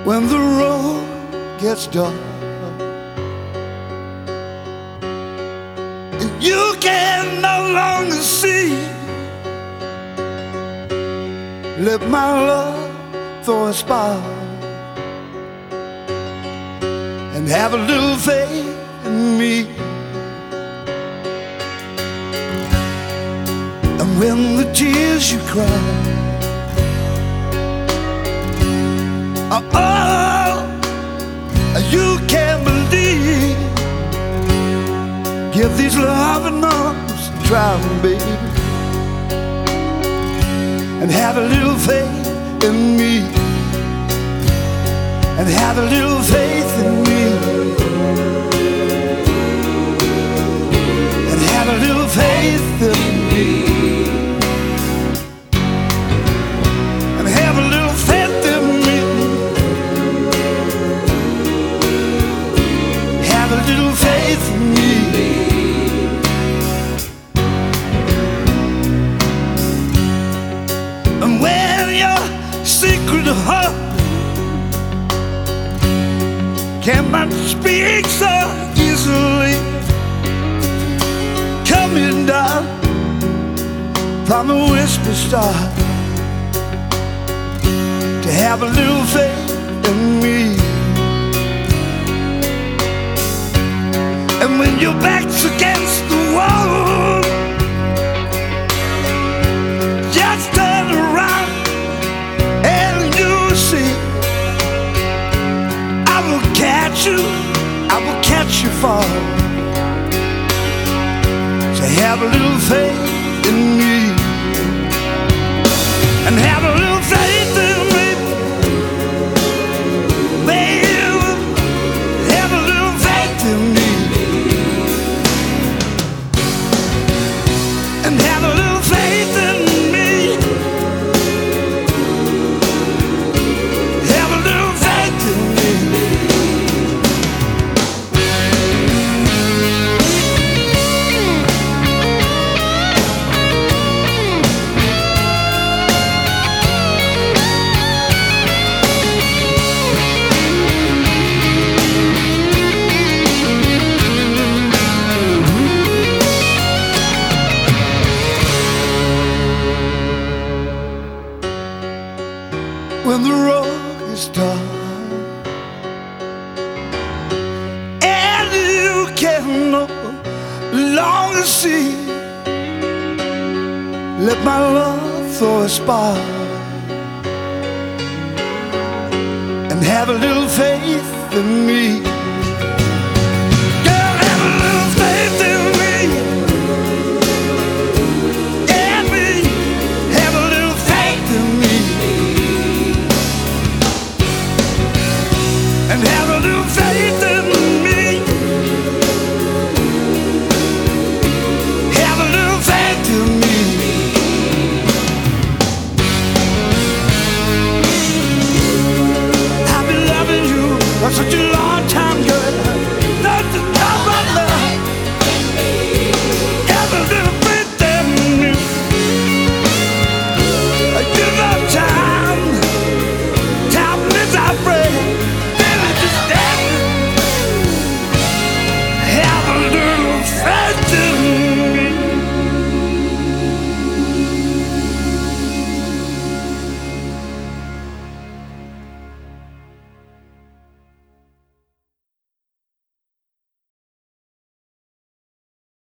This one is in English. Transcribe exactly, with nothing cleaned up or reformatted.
when the road gets dark and you can no longer see, let my love throw a spark and have a little faith in me. And when the tears you cry are all you can believe, give these loving arms a try, baby, and have a little faith in me, and have a little faith in me, and have a little faith in me, and have a little faith in me, have a little faith in me. And when your secret heart cannot speak so easily, coming down from a whisper star, to have a little faith in me. And when your back's against the wall, just turn around and you'll see I will catch you, I will catch you fall. So have a little faith in me, and have a little faith in me, baby, have a little faith in me, and have a little faith in me, have a little faith in me. When the road is dark and you can no longer see, let my love throw a spark and have a little faith in me. Girl, have a little faith in me, and me, have a little faith in me, and have a little faith in me, have a little faith in me. I've been loving you for such a long time, girl.